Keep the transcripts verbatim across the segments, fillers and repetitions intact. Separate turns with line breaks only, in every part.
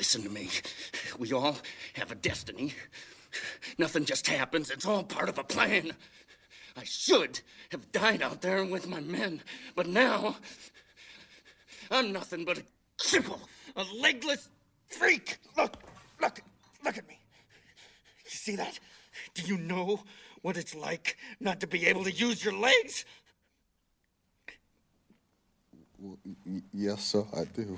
Listen to me. We all have a destiny. Nothing just happens. It's all part of a plan. I should have died out there with my men, but now I'm nothing but a cripple, a legless freak. Look, look, look at me. You see that? Do you know what it's like not to be able to use your legs?
Well, y- yes, sir, I do.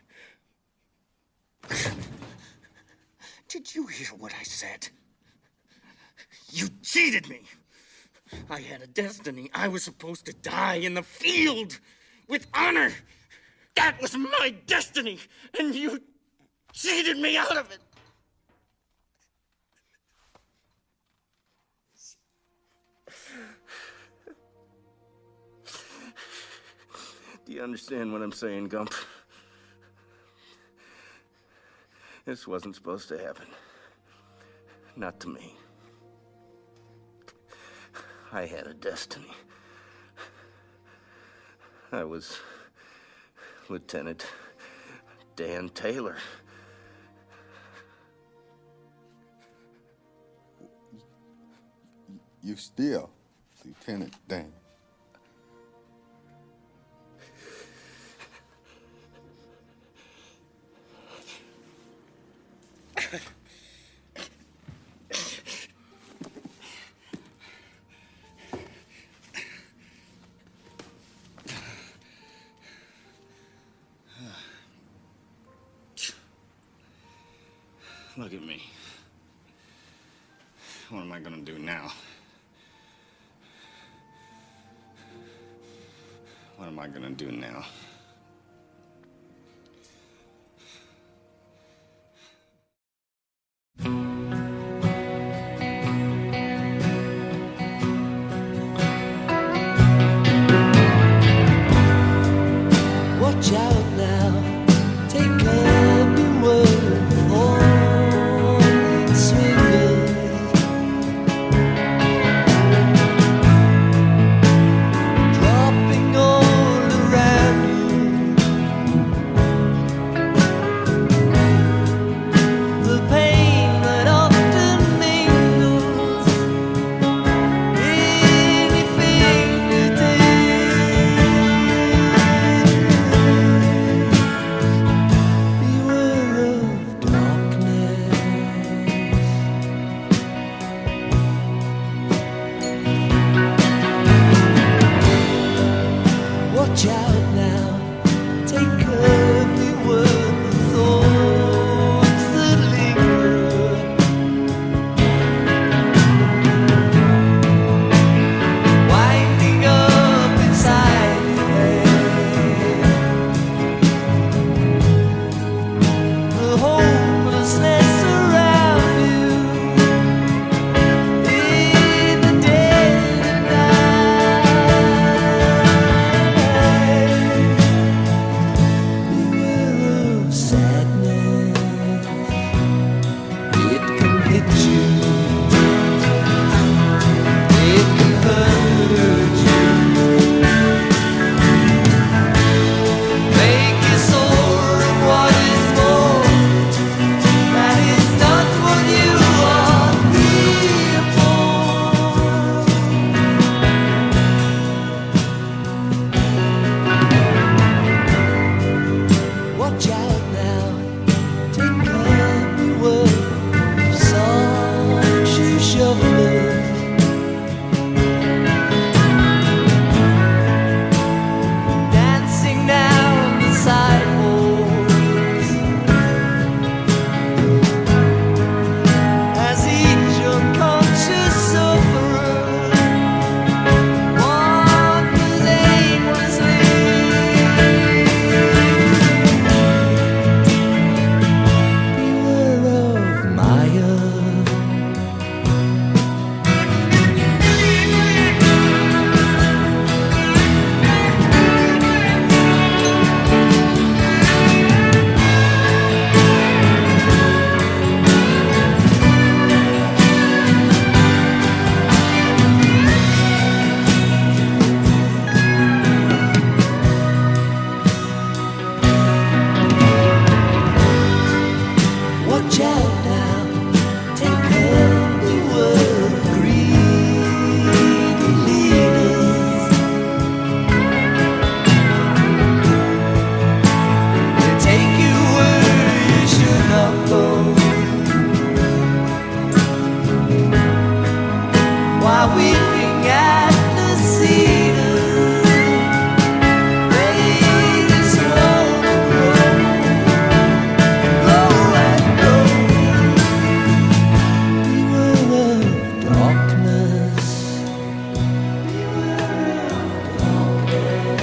Did you hear what I said? You cheated me. I had a destiny. I was supposed to die in the field with honor. That was my destiny, and you cheated me out of it. Do you understand what I'm saying, Gump? This wasn't supposed to happen. Not to me. I had a destiny. I was Lieutenant Dan Taylor.
You still Lieutenant Dan.
Look at me. What am I gonna do now? What am I gonna do now?
Watch out now, take up your word for swingers, dropping all around you. while weeping at the cedars. Ladies wanna grow, grow and grow. Beware of darkness. Beware of darkness.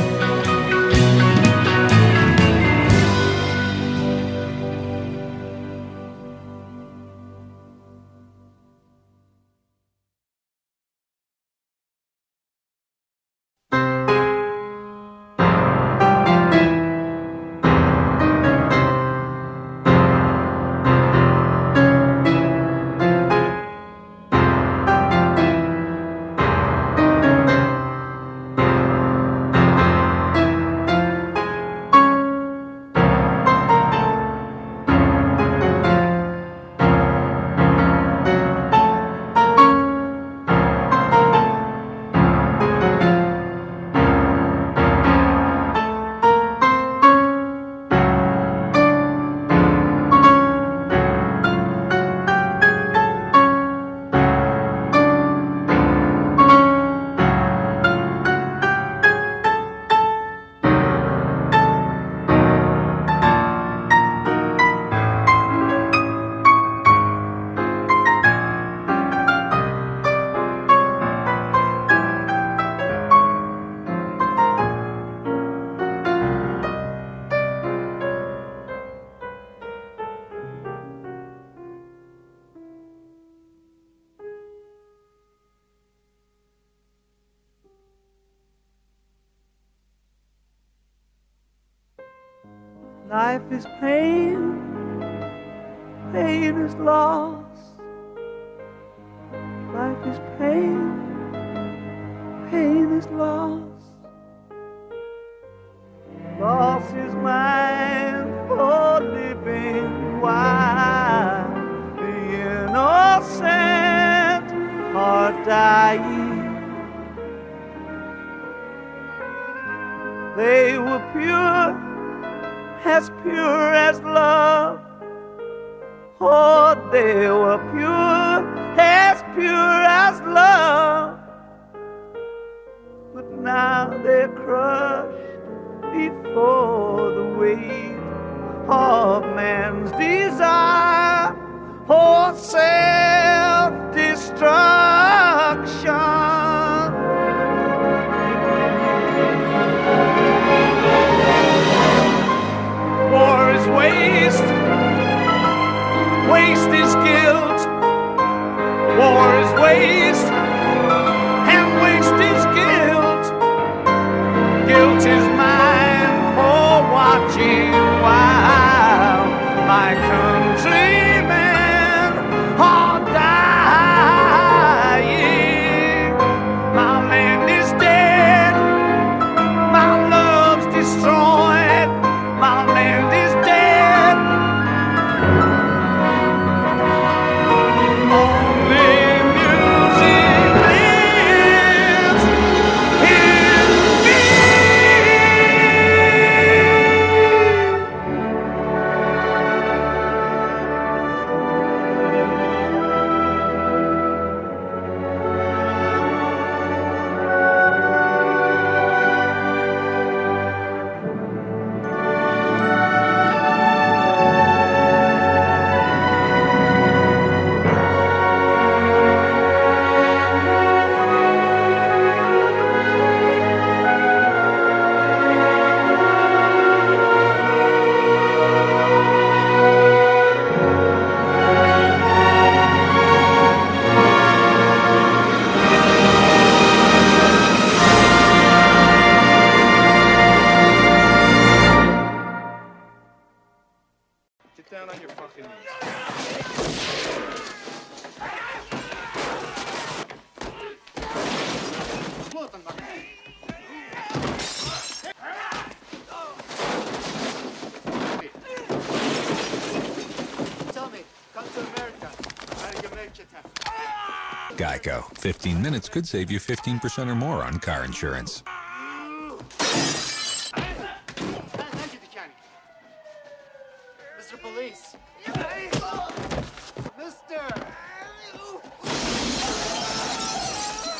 Life is pain, pain is loss. Life is pain, pain is loss. Loss is mine for living while the innocent are dying. They were pure, as pure as love. Oh, they were pure, as pure as love. But now they're crushed before the weight of man's desire or self-destruction. War is waste, waste is guilt. War is waste, and waste is guilt. Guilt is mine for watching while my countrymen are dying. My land is dead, my love's destroyed. My land is dead. Only music lives in me.
Get down on your fucking knees.
Tell me, come to America.
Geico. fifteen minutes could save you fifteen percent or more on car insurance.
Mister Police. Mister!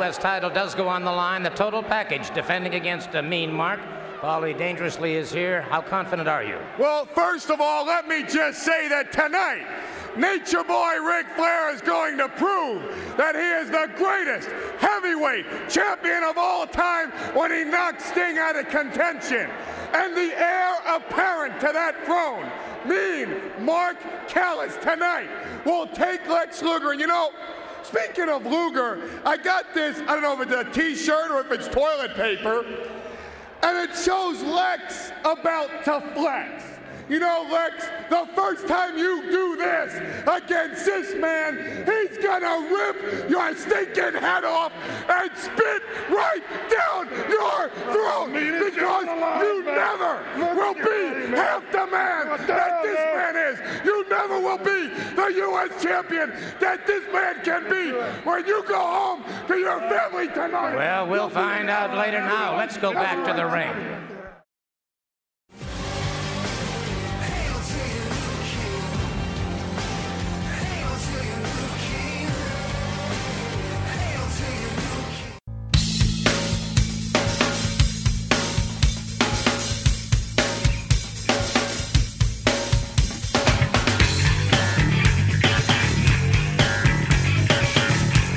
U S title does go on the line. The total package, defending against a mean Mark. Paulie Dangerously is here. How confident are you?
Well, first of all, let me just say that tonight, Nature Boy Ric Flair is going to prove that he is the greatest heavyweight champion of all time when he knocked Sting out of contention. And the heir apparent to that throne, mean Mark Callis, tonight will take Lex Luger. And you know, speaking of Luger, I got this, I don't know if it's a t-shirt or if it's toilet paper, and it shows Lex about to flex. You know, Lex, the first time you do this against this man, he's gonna rip your stinking head off and spit right down your throat because you never will be half the man that this man is. You never will be the U S champion that this man can be when you go home to your family tonight.
Well, we'll find out later. Now, let's go back to the ring.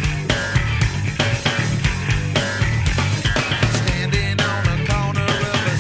Standing on a corner of a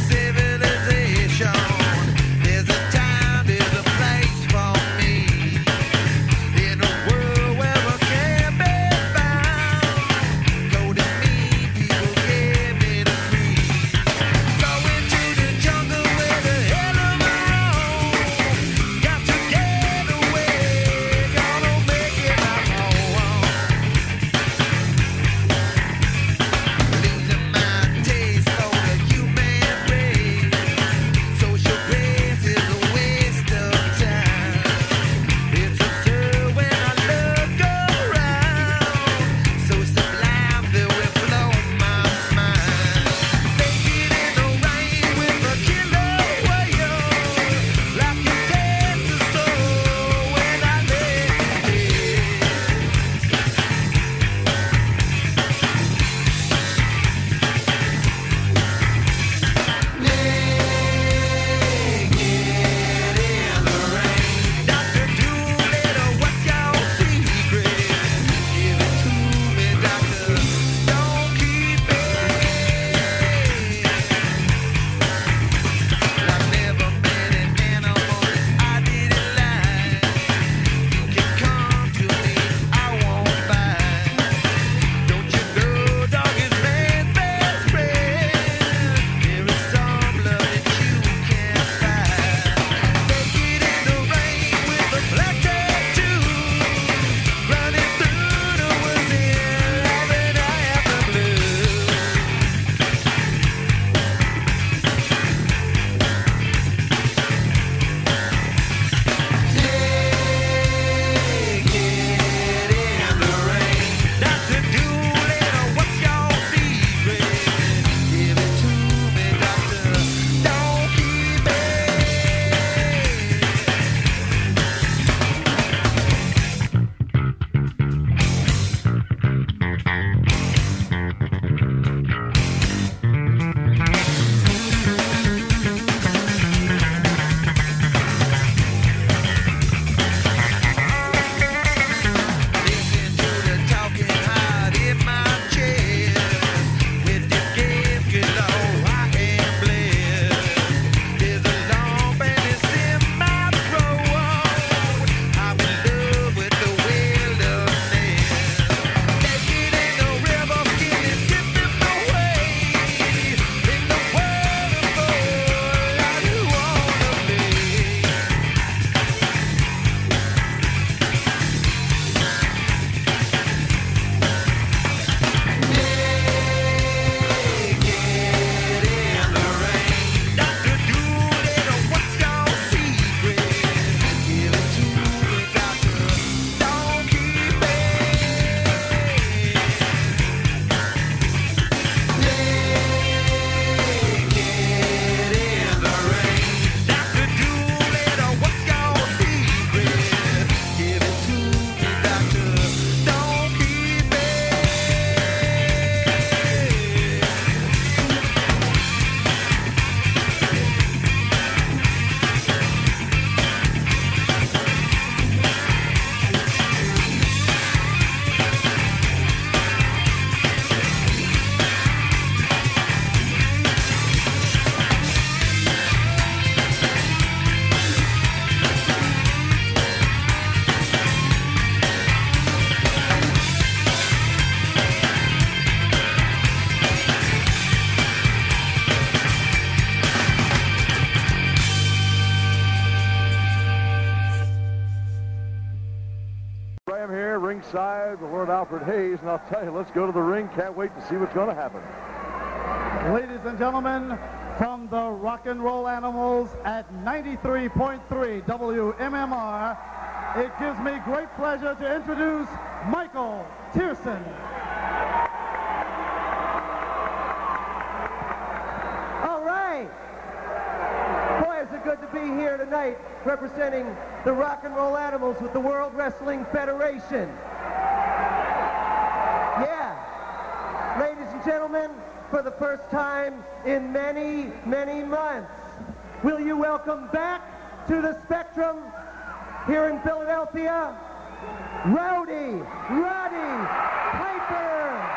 ringside, the Lord Alfred Hayes, and I'll tell you, let's go to the ring. Can't wait to see what's going to happen.
Ladies and gentlemen, from the Rock and Roll Animals at ninety-three point three W M M R, it gives me great pleasure to introduce Michael Tierson.
All right. Boy, is it good to be here tonight representing the Rock and Roll Animals with the World Wrestling Federation. Yeah. Ladies and gentlemen, for the first time in many, many months, will you welcome back to the Spectrum here in Philadelphia, Rowdy Roddy Piper.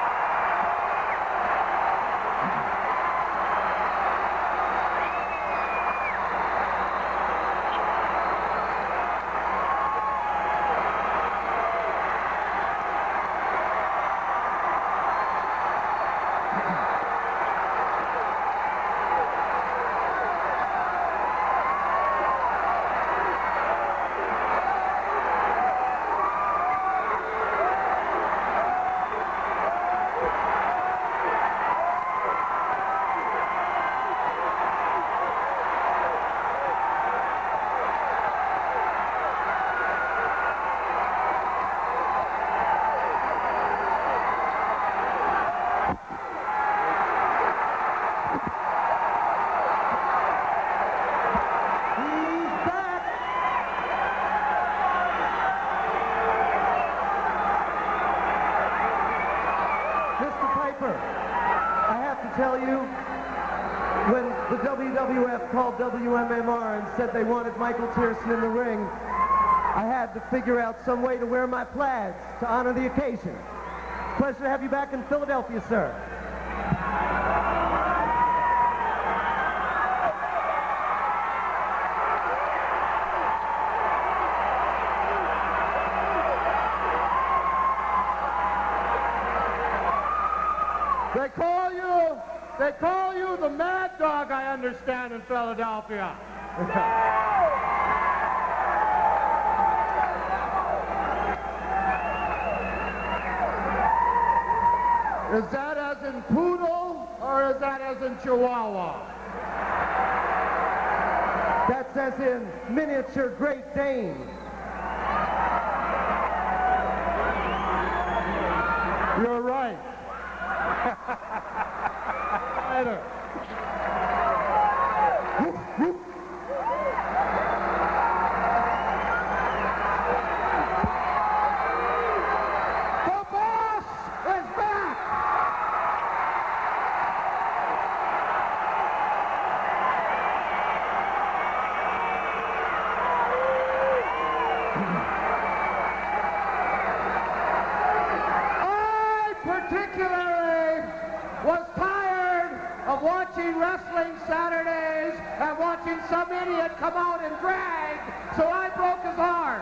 Tell you, when the W W F called W M M R and said they wanted Michael Tierson in the ring, I had to figure out some way to wear my plaids to honor the occasion. Pleasure to have you back in Philadelphia, sir.
They call you, they call you the Mad Dog, I understand, in Philadelphia. Is that as in poodle, or is that as in chihuahua?
That's as in miniature Great Dane.
You're right. Later.
The boss is back!
I particularly was tired of watching wrestling Saturdays and watching some idiot come out and drag, so I broke his arm.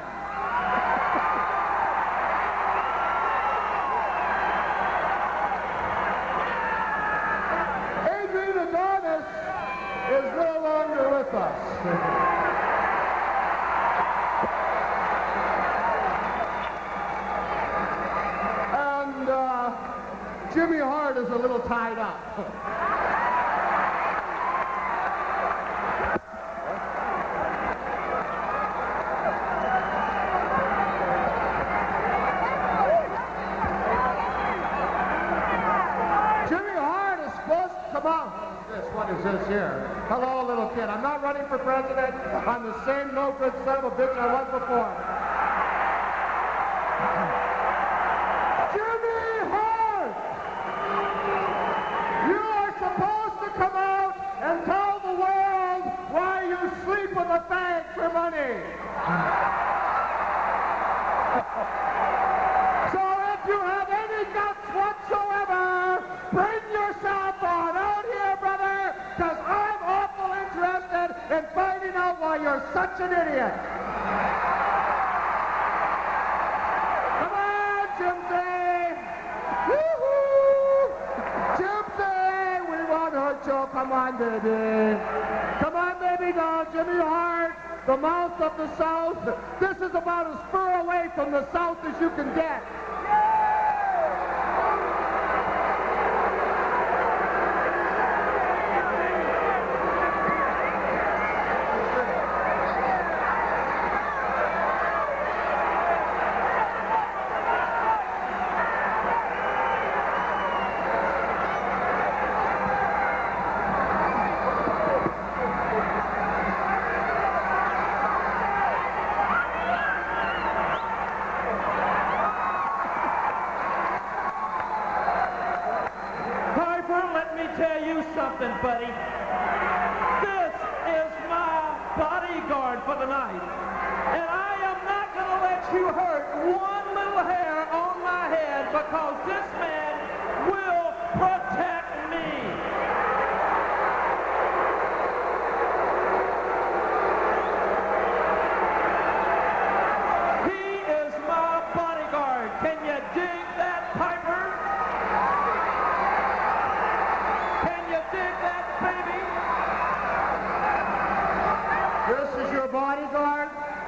Adrian Adonis is no longer with us. And uh, Jimmy Hart is a little tied up. Jimmy Hart is supposed to come out. This, what is this here? Hello, little kid. I'm not running for president. I'm the same no-good son of a bitch I was before. Jimmy Hart! You are supposed to come out and tell the world why you sleep with a bank for money. So if you have any guts whatsoever, bring yourself on out here, brother, because I'm awful interested in finding out why you're such an idiot. Come on, Jimsy! Woo-hoo! Jimsy! We won't hurt you. Come on, baby. Come on, baby doll. Jimmy Hart. the mouth of the South. This is about as far away from the South as you can get.
Buddy. This is my bodyguard for the night. And I am not going to let you hurt one little hair on my head because this man will protect me. He is my bodyguard. Can you dig that, Piper?
This is your bodyguard?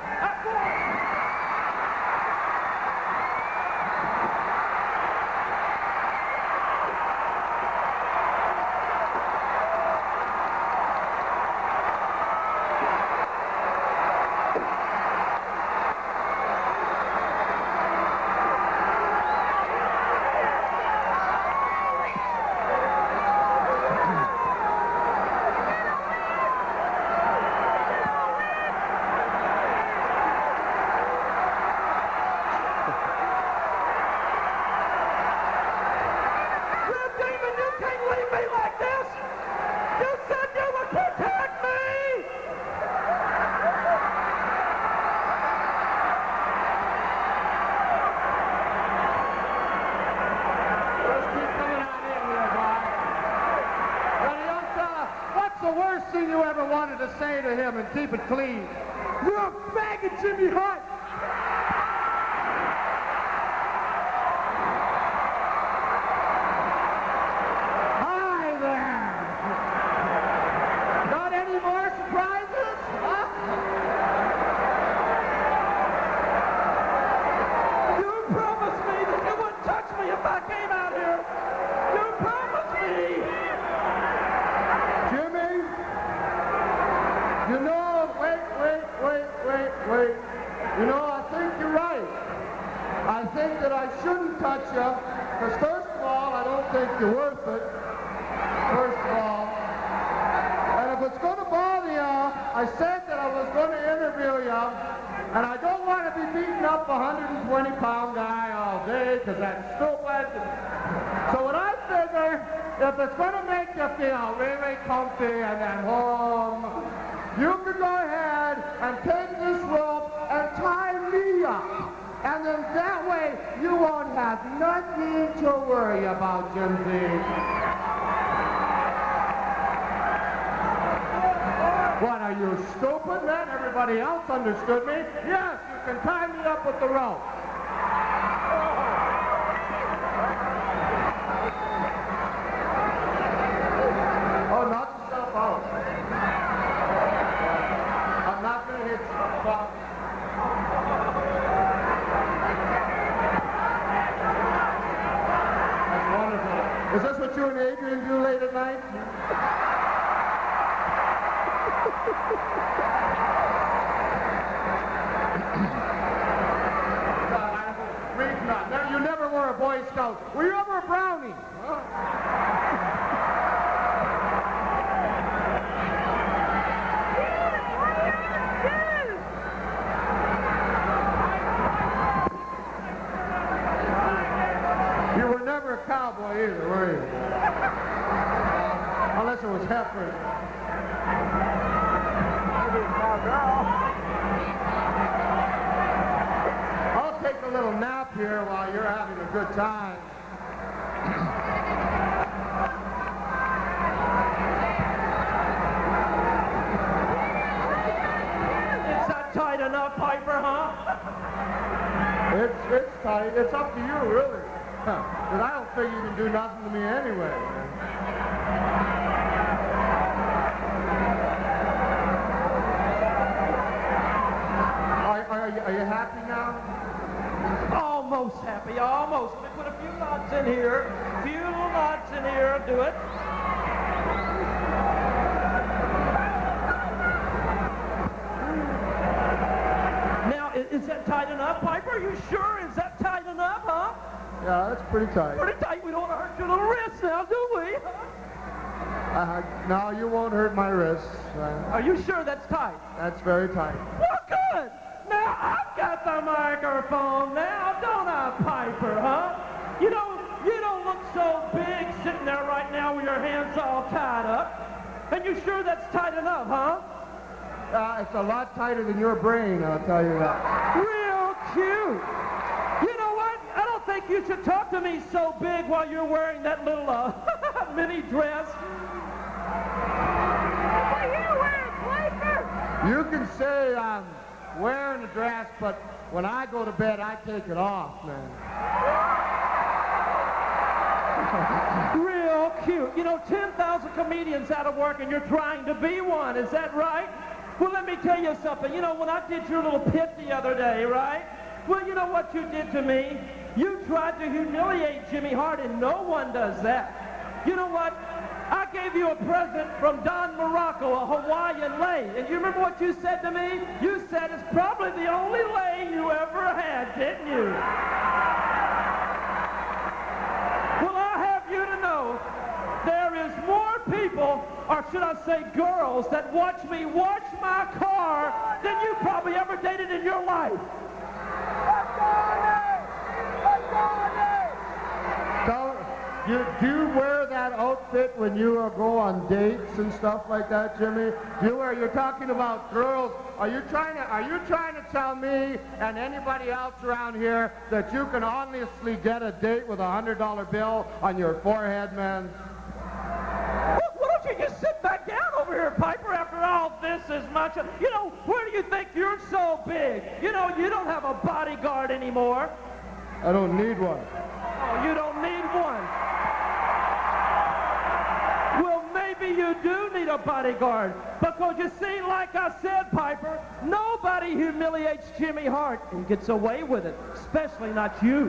To say to him and keep it clean. You're a faggot, Jimmy Hart! Hi there! Got any more surprises? Huh? You promised me that you wouldn't touch me if I came out here! You promised me! Jimmy? You know, wait, wait, wait, wait, wait. You know, I think you're right. I think that I shouldn't touch you, because first of all, I don't think you're worth it. First of all. And if it's going to bother you, I said that I was going to interview you, and I don't want to be beating up a one hundred twenty pound guy all day, because that's stupid. So what I figure, if it's going to make you feel really comfy and at home, you can go ahead and take this rope and tie me up. And then that way, you won't have nothing to worry about, Jim D. What, are you stupid, man? Everybody else understood me. Yes, you can tie me up with the rope. Oh, knock yourself out. I'm not going to hit you. But that's wonderful. Is this what you and Adrian do late at night? You never were a Boy Scout. Were you ever a Brownie? Huh? You were never a cowboy either, were you? Uh, unless it was Heffern. Maybe a cowgirl. I'll take a little nap here while you're having a good time.
Is that tight enough, Piper, huh?
It's, it's tight. It's up to you, really. Because I don't think you can do nothing to me anyway.
happy, almost. Let me put a few knots in here. A few little knots in here. Do it. Now, is, is that tight enough, Piper? Are you sure? Is that tight enough, huh?
Yeah, that's pretty tight.
Pretty tight. We don't want to hurt your little wrist now, do we?
Uh, no, you won't hurt my wrists. Uh,
Are you sure that's tight?
That's very tight.
Well, good. Now, I've got the microphone now, don't I, Piper, huh? You know, you don't look so big sitting there right now with your hands all tied up. And you sure that's tight enough, huh?
Uh, it's a lot tighter than your brain, I'll tell you that.
Real cute. You know what? I don't think you should talk to me so big while you're wearing that little uh, mini dress. What are you wearing, Piper?
You can say I'm wearing a dress, but when I go to bed, I take it off, man.
Real cute. You know, ten thousand comedians out of work, and you're trying to be one. Is that right? Well, let me tell you something. You know, when I did your little pit the other day, right? Well, you know what you did to me? You tried to humiliate Jimmy Hart, and no one does that. You know what? I gave you a present from Don Morocco, a Hawaiian lei. And you remember what you said to me? You said it's probably the only lei you ever had, didn't you? Well, I have you to know there is more people, or should I say girls, that watch me wash my car than you probably ever dated in your life.
So, you, do you wear that outfit when you uh, go on dates and stuff like that, Jimmy? Do you wear, you're talking about girls. Are you trying to, are you trying to tell me and anybody else around here that you can honestly get a date with a hundred dollar bill on your forehead, man?
Well, why don't you just sit back down over here, Piper, after all this is much? You know, where do you think you're so big? You know, you don't have a bodyguard anymore.
I don't need one.
Oh, you don't need one. Well, maybe you do need a bodyguard. Because you see, like I said, Piper, nobody humiliates Jimmy Hart and gets away with it. Especially not you.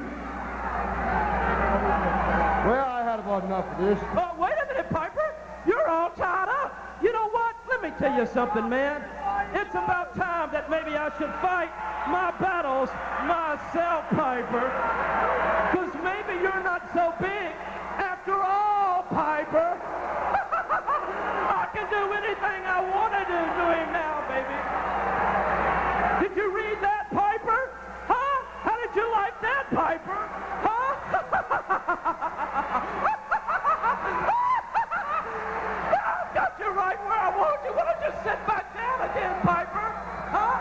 Well, I had about enough of this.
Oh, wait a minute, Piper. You're all tied up. You know what? Let me tell you something, man. It's about time that maybe I should fight my battles myself, Piper. Because maybe you're not so big after all, Piper. I can do anything I want to do to him now, baby. Did you read that, Piper? Huh? How did you like that, Piper? Huh? I've got you right where I want you. Why don't you sit back down again, Piper? Huh?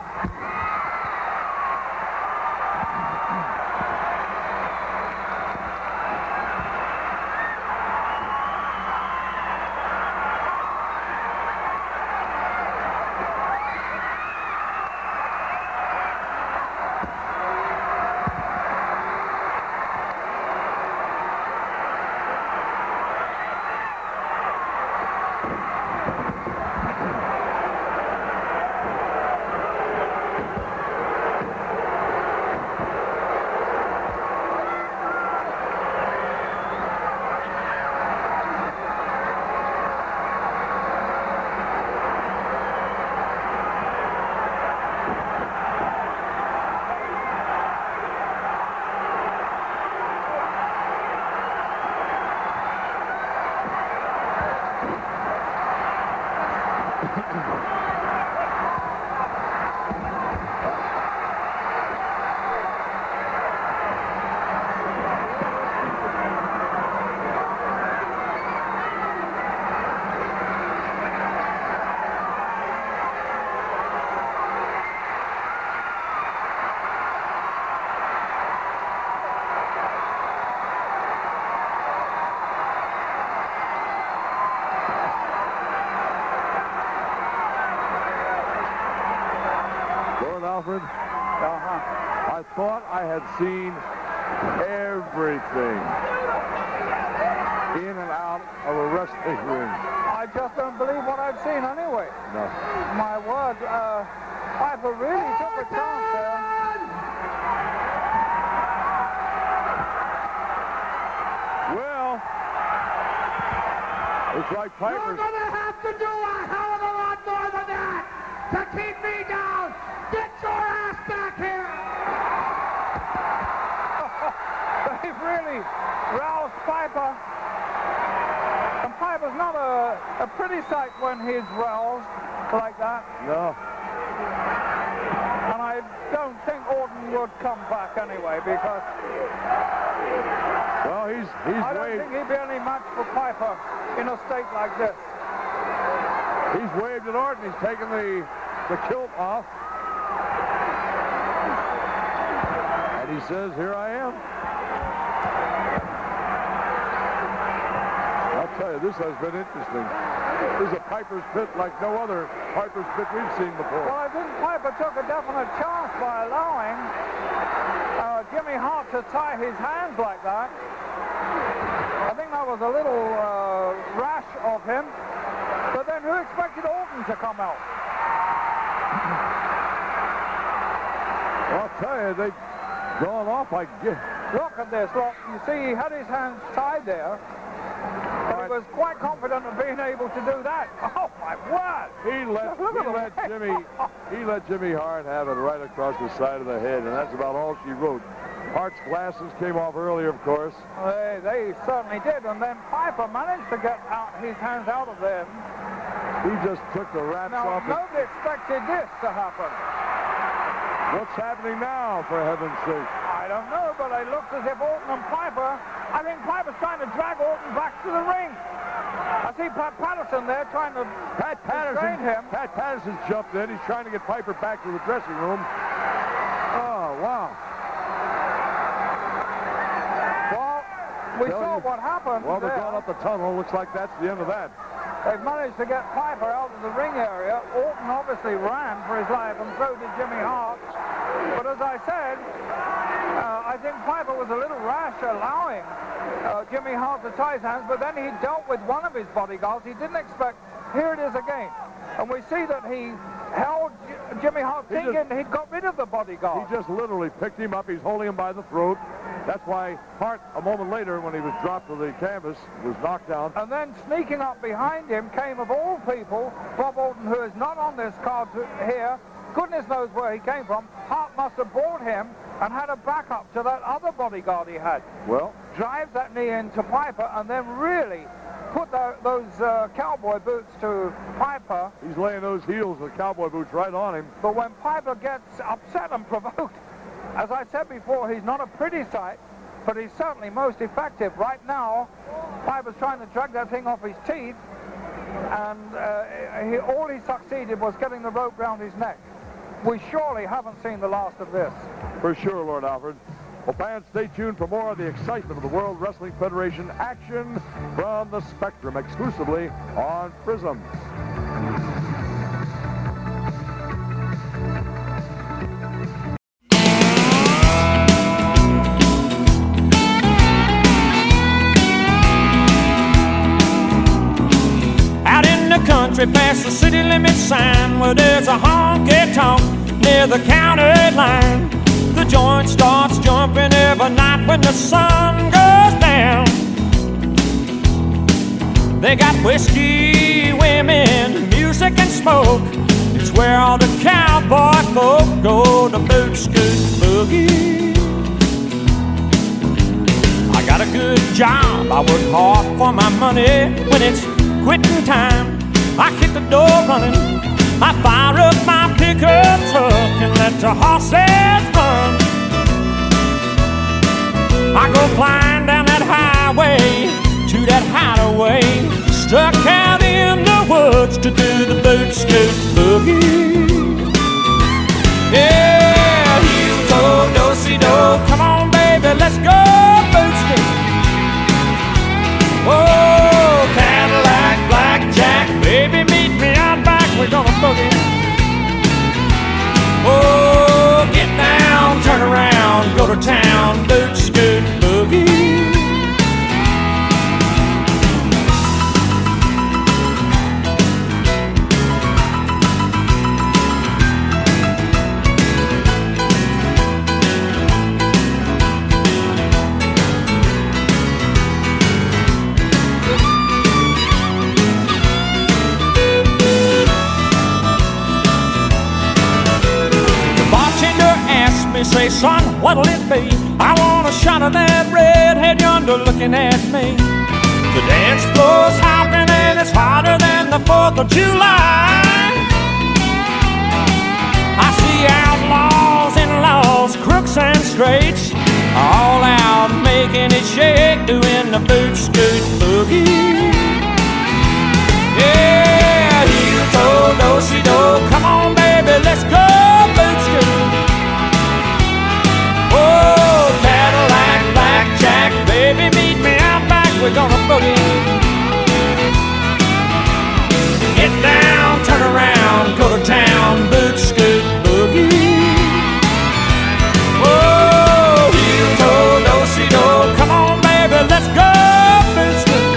Alfred? Uh-huh. I thought I had seen everything in and out of a wrestling ring.
I just don't believe what I've seen anyway.
No.
My word, uh, Piper really took a chance there.
It's like Piper's.
You're going to have to do a hell of a lot more than that to keep me down. Get your ass back here.
They've really roused Piper. And Piper's not a, a pretty sight when he's roused like that.
No.
And I don't think Orton would come back anyway because...
Well, he's he's
I don't
waved.
think he'd be any match for Piper in a state like this.
He's waved at Orton. He's taken the the kilt off, and he says, "Here I am." I'll tell you, this has been interesting. This is a Piper's Pit like no other Piper's Pit we've seen before.
Well, I think Piper took a definite chance by allowing uh, Jimmy Hart to tie his hands like that. I think that was a little uh, rash of him. But then who expected Orton to come out?
Well, I'll tell you, they've gone off like...
Look at this. Look, you see he had his hands tied there. He was quite confident of being able to do that. Oh, my word!
He let, he let Jimmy he let Jimmy Hart have it right across the side of the head, and that's about all she wrote. Hart's glasses came off earlier, of course.
They, they certainly did, and then Piper managed to get out his hands out of them.
He just took the wraps
now,
off.
Nobody expected this to happen.
What's happening now, for heaven's sake?
I don't know, but it looks as if Orton and Piper, I think Piper's trying to drag Orton back to the ring. I see Pat Patterson there trying to
Pat Patterson,
him.
Pat Patterson jumped in. He's trying to get Piper back to the dressing room. Oh, wow.
Well, we
Tell
saw
you.
what happened.
Well, they're
there.
going up the tunnel. Looks like that's the end of that.
They've managed to get Piper out of the ring area. Orton obviously ran for his life, and so did Jimmy Hart. But as I said, uh, I think Piper was a little rash allowing uh, Jimmy Hart to tie his hands, but then he dealt with one of his bodyguards. He didn't expect, here it is again. And we see that he held J Jimmy Hart
He
thinking
just-
he'd got rid of the bodyguard.
He just literally picked him up. He's holding him by the throat. That's why Hart, a moment later, when he was dropped to the canvas, was knocked down.
And then sneaking up behind him came, of all people, Bob Orton, who is not on this card to, here. Goodness knows where he came from. Hart must have bought him and had a backup to that other bodyguard he had.
Well,
drives that knee into Piper and then really put the, those uh, cowboy boots to Piper.
he's laying those heels with cowboy boots right on him.
But when Piper gets upset and provoked, as I said before, he's not a pretty sight, but he's certainly most effective. Right now, Piper's trying to drag that thing off his teeth, and uh, he, all he succeeded was getting the rope round his neck. We surely haven't seen the last of this.
For sure, Lord Alfred. Well, fans, stay tuned for more of the excitement of the World Wrestling Federation action from the Spectrum, exclusively on Prism.
Out in the country past the city limit sign where there's a honky-tonk near the county line. The joint starts jumping every night when the sun goes down. They got whiskey, women, music and smoke. It's where all the cowboy folk go to boot, scoot, boogie. I got a good job, I work hard for my money. When it's quitting time, I hit the door running. I fire up my pickup truck and let the horses run. I go flying down that highway to that hideaway, stuck out in the woods to do the boot scoot boogie. Yeah, heel toe, do-si-do, come on baby, let's go boot scoot. Oh, Cadillac, blackjack, baby meet me out back, we're gonna boogie. Oh, get down, turn around, go to town, boot scoot boogie. me, say, son, what'll it be? I want a shot of that redhead yonder looking at me. The dance floor's hopping and it's hotter than the fourth of July. I see outlaws and laws, crooks and straights, all out making it shake, doing the boot scoot boogie. Yeah, heel toe, do-si-do, come on baby, let's go boot scoot. Oh, Cadillac, blackjack, baby, meet me out back, we're gonna boogie. Get down, turn around, go to town, boot scoot boogie. Oh, heel toe, do-si-do, come on baby, let's go boot scoot.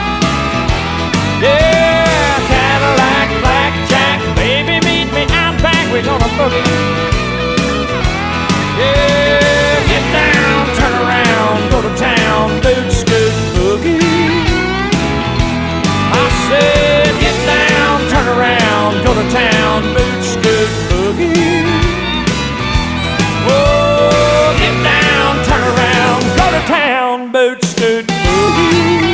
Yeah, Cadillac, blackjack, baby, meet me out back, we're gonna boogie. Yeah, get down, turn around, go to town, boot scoot boogie. I said, get down, turn around, go to town, boot scoot boogie. Oh, get down, turn around, go to town, boot scoot boogie.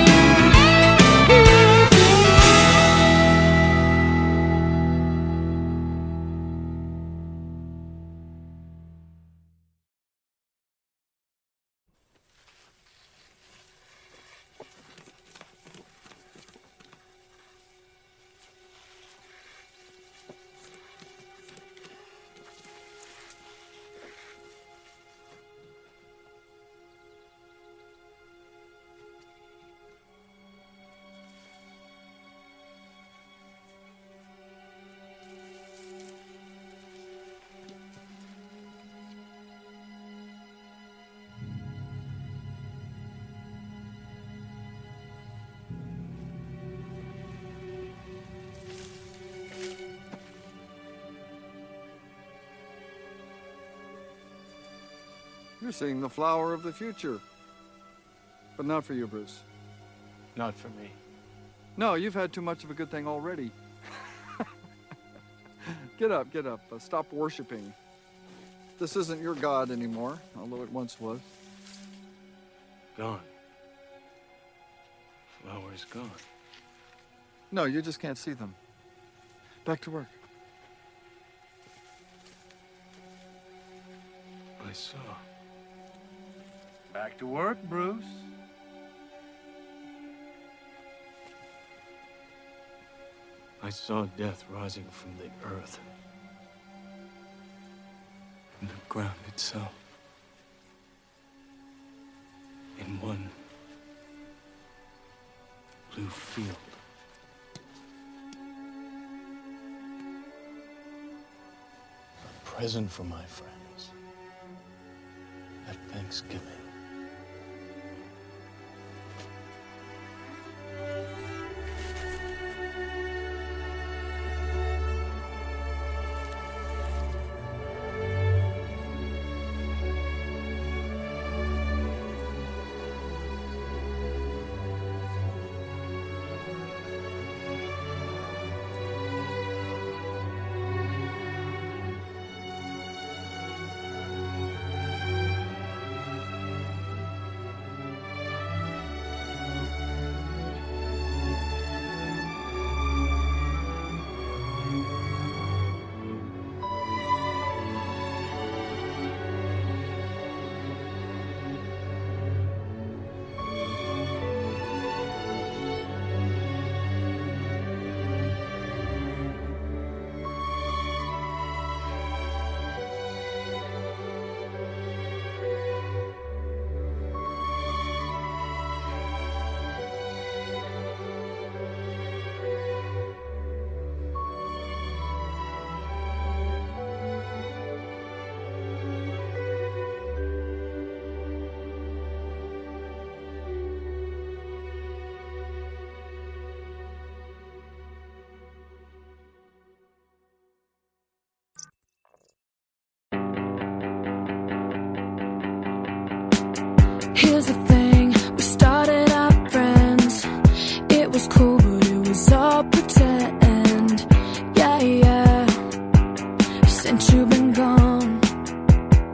You're seeing the flower of the future. But not for you, Bruce.
Not for me.
No, you've had too much of a good thing already. Get up, get up. Uh, stop worshiping. This isn't your God anymore, although it once was.
Gone. Flower's gone.
No, you just can't see them. Back to work.
I saw. Back to work, Bruce. I saw death rising from the earth, from the ground itself, in one blue field. A present for my friends at Thanksgiving.
Here's the thing, we started out friends. It was cool, but it was all pretend. Yeah, yeah, since you've been gone,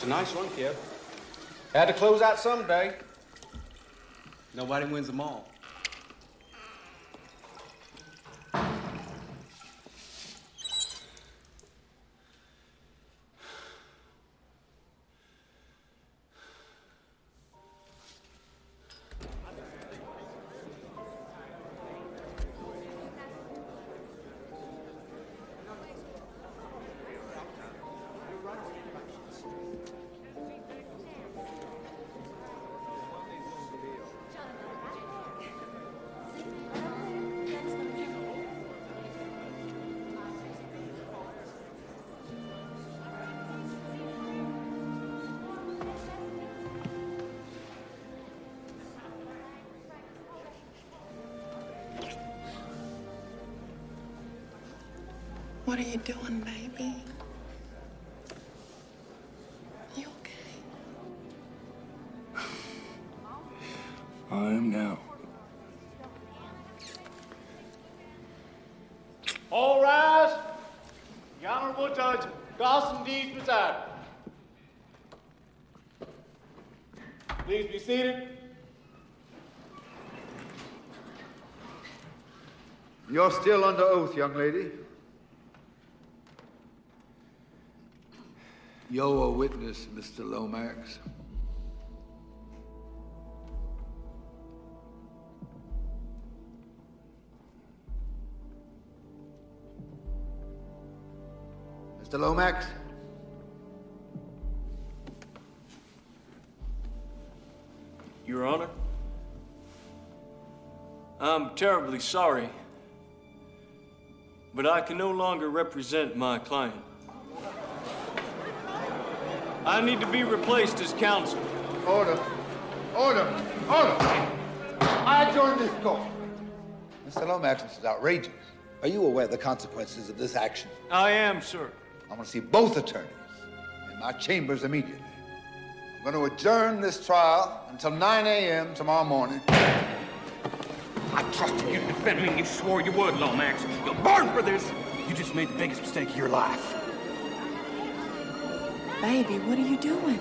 a nice one, kid. Had to close out someday. Nobody wins them all.
What are you doing, baby? You okay?
I am now.
All rise. The Honorable Judge Dawson Dees presiding. Please be seated.
You're still under oath, young lady. You're a witness, Mister Lomax. Mister Lomax?
Your Honor, I'm terribly sorry, but I can no longer represent my client. I need to be replaced as counsel.
Order. Order. Order. I join this court. Mister Lomax, this is outrageous. Are you aware of the consequences of this action?
I am, sir.
I want to see both attorneys in my chambers immediately. I'm going to adjourn this trial until nine A M tomorrow morning.
I trusted you to defend me. You swore you would, Lomax. You're born for this. You just made the biggest mistake of your life.
Baby, what are you doing?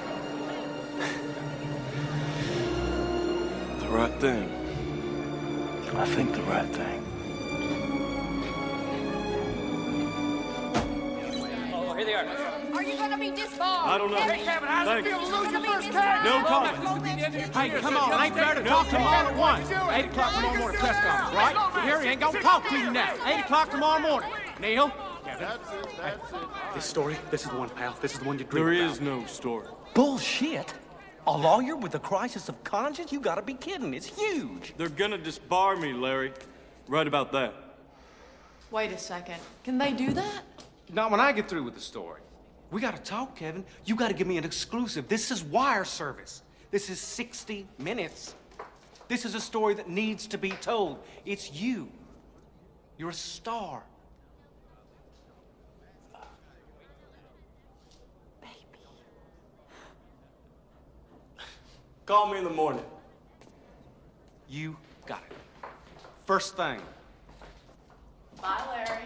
The right thing. I think the right thing.
Oh, here they are. Are you going to be disbarred?
I don't know.
Hey, Kevin, how's it feel to lose your first case?
No comment.
Hey, come on. I ain't fair to talk to him all at once.
eight o'clock tomorrow morning, press conference, right? Here, he ain't gonna talk to you now. eight o'clock tomorrow morning. Neil?
That's it, that's it.
This story, this is the one, pal. This is the one you dream
There
about.
is no story.
Bullshit. A lawyer with a crisis of conscience? You gotta be kidding. It's huge.
They're gonna disbar me, Larry. Right about that.
Wait a second. Can they do that?
Not when I get through with the story. We gotta talk, Kevin. You gotta give me an exclusive. This is wire service. This is sixty minutes. This is a story that needs to be told. It's you. You're a star.
Call me in the morning.
You got it. First thing.
Bye, Larry.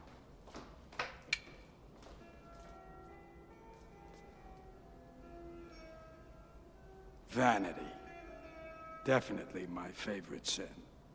Vanity. Definitely my favorite sin.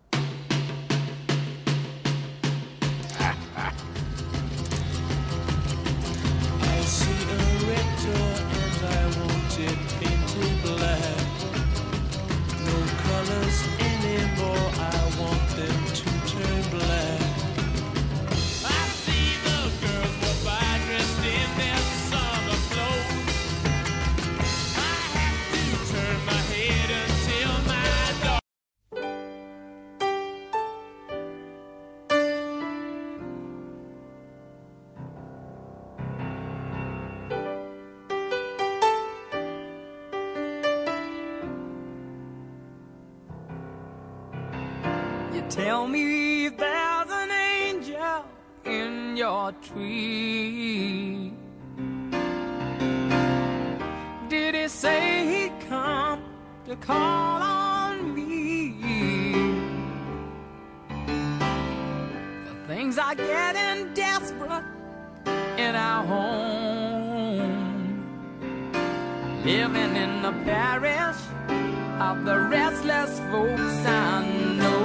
I see a red door and I want it painted black. No colors anymore, I want them to turn black. I see the girls go by dressed in their summer clothes. I have to turn my head until my dog. You tell me there's an angel in your tree. Did he say he'd come to call on me? For things are getting desperate in our home. living in the parish of the restless folks I know.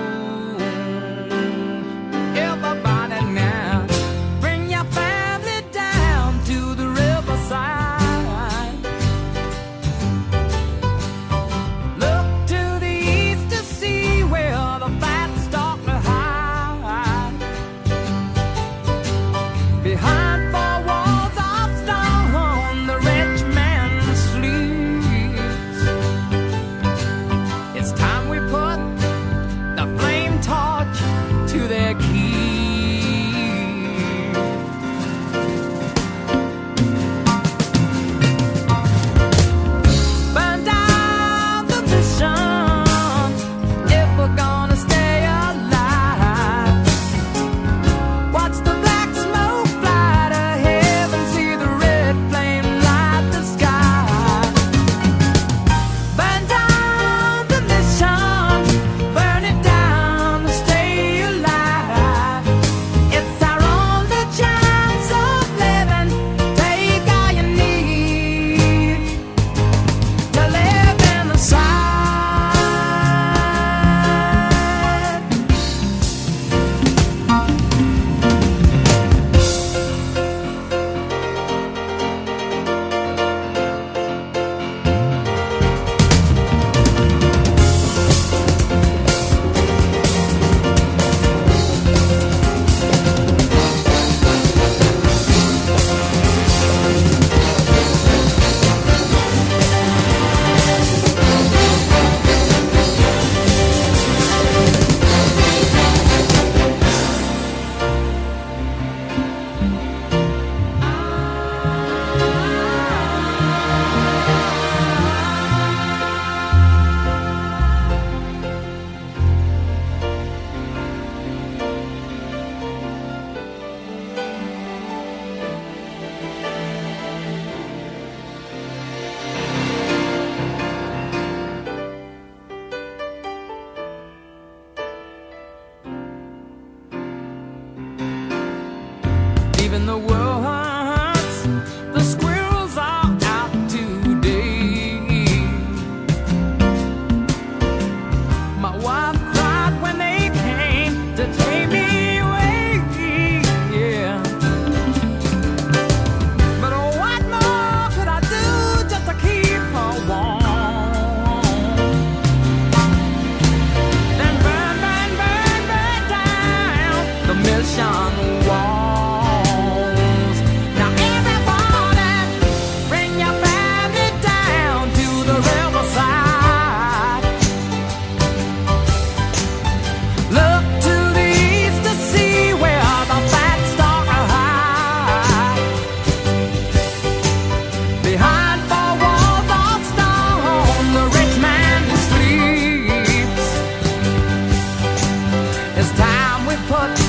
Everybody now, bring your family down to the riverside. Look to the east to see where the fat stock to hide. Behind four walls of stone, the rich man sleeps. It's time we put the flame torch to their key. Burn down the mission if we're gonna stay alive. Watch the black smoke fly to heaven, see the red flame light the sky. Burn down the mission, burn it down to stay alive. It's our only chance of living. Take all you need to live in the side. Even the woods, the squirrels are out today. My wife cried when they came to take me away, yeah. But what more could I do just to keep her warm? Then burn, burn, burn, burn down the mission wall. Now everybody, bring your family down to the riverside. Look to the east to see where the fat stock are high. Behind four walls of stone, the rich man sleeps. It's time we put